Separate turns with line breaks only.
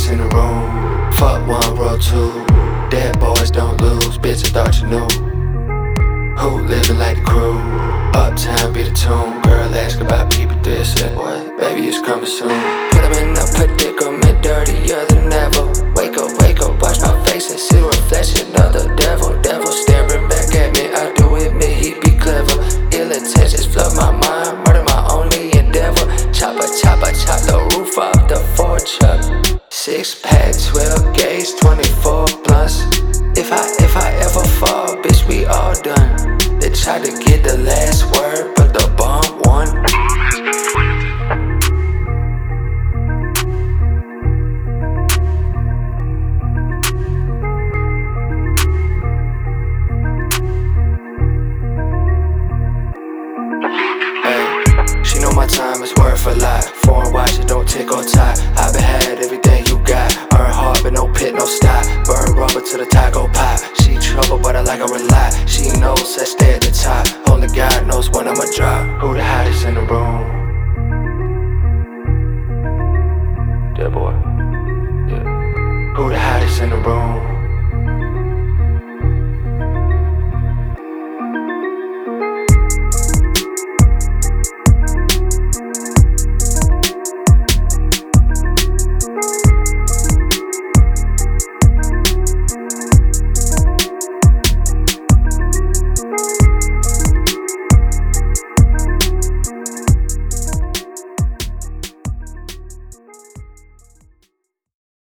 hottest in the room. Fuck one, roll two. Dead boys don't lose, bitch, I thought you knew. Who living like the crew? Uptown be the tune. Girl ask about people this and what? Baby, it's coming soon. Put them in a predicament, dirtier than ever. Wake up, watch my face and see the reflection of the devil. Devil staring back at me, I do admit he be clever. Ill intentions flood my mind, murder my only endeavor. Chop the roof off the fortune. 6-pack, 12 gauge, 24 blunts. If I ever fall, bitch, we all done. They tried to get the last word, but the bomb won. Hey, she know my time is worth a lot. Foreign watch, it don't tick or tie. I been had everything you got. Earn hard, but no pit, no stop. Burn rubber to the taco pop. She trouble, but I like her a lot. She knows I stay at the top. Only God knows when I'ma drop. Who the hottest in the room? Yeah, boy. Yeah. Who the hottest in the room?